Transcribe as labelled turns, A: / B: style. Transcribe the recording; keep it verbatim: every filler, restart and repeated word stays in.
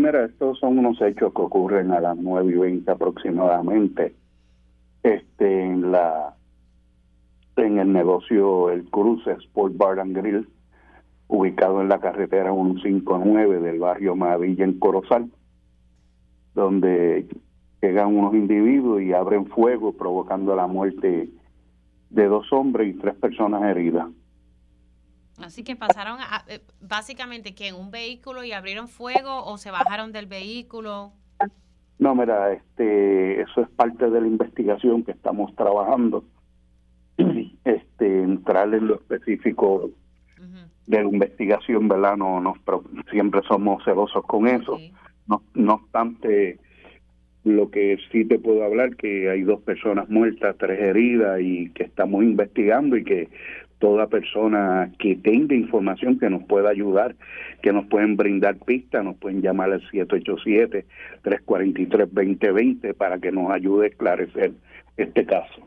A: mira, estos son unos hechos que ocurren a las nueve y veinte aproximadamente, este, en la en el negocio El Cruce Sport Bar and Grill, ubicado en la carretera ciento cincuenta y nueve del barrio Maravilla en Corozal, donde llegan unos individuos y abren fuego, provocando la muerte de dos hombres y tres personas heridas.
B: Así que pasaron a, eh, básicamente que en un vehículo y abrieron fuego o se bajaron del vehículo.
A: No, mira, este, eso es parte de la investigación que estamos trabajando. Este, entrar en lo específico uh-huh. de la investigación, ¿verdad? No, no, siempre somos celosos con eso. Okay. No, no obstante, lo que sí te puedo hablar que hay dos personas muertas, tres heridas y que estamos investigando, y que toda persona que tenga información que nos pueda ayudar, que nos pueden brindar pistas, nos pueden llamar al siete ocho siete, tres cuatro tres, dos cero dos cero para que nos ayude a esclarecer este caso.